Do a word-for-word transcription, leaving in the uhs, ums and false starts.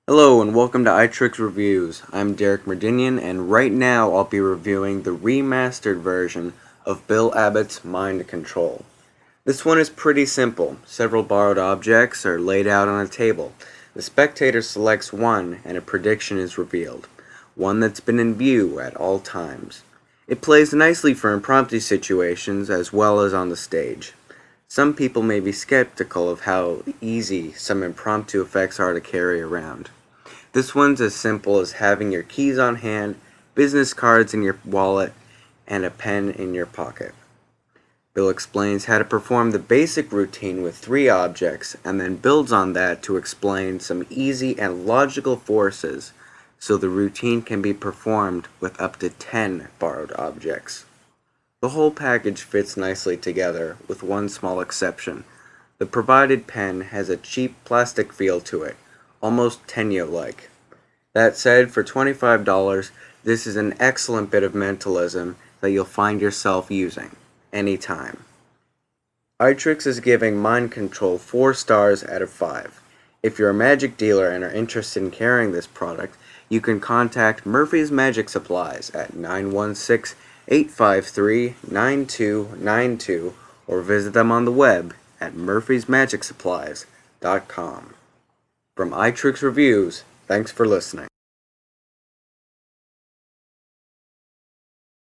Hello and welcome to iTricks Reviews. I'm Derek Merdinian and right now I'll be reviewing the remastered version of Bill Abbott's Mind Control. This one is pretty simple. Several borrowed objects are laid out on a table. The spectator selects one and a prediction is revealed, one that's been in view at all times. It plays nicely for impromptu situations as well as on the stage. Some people may be skeptical of how easy some impromptu effects are to carry around. This one's as simple as having your keys on hand, business cards in your wallet, and a pen in your pocket. Bill explains how to perform the basic routine with three objects and then builds on that to explain some easy and logical forces so the routine can be performed with up to ten borrowed objects. The whole package fits nicely together, with one small exception. The provided pen has a cheap plastic feel to it, almost Tenyo-like. That said, for twenty-five dollars, this is an excellent bit of mentalism that you'll find yourself using, anytime. iTricks is giving Mind Control four stars out of five. If you're a magic dealer and are interested in carrying this product, you can contact Murphy's Magic Supplies at nine one six, eight five three, nine two nine two or visit them on the web at murphys magic supplies dot com. From iTricks Reviews, thanks for listening.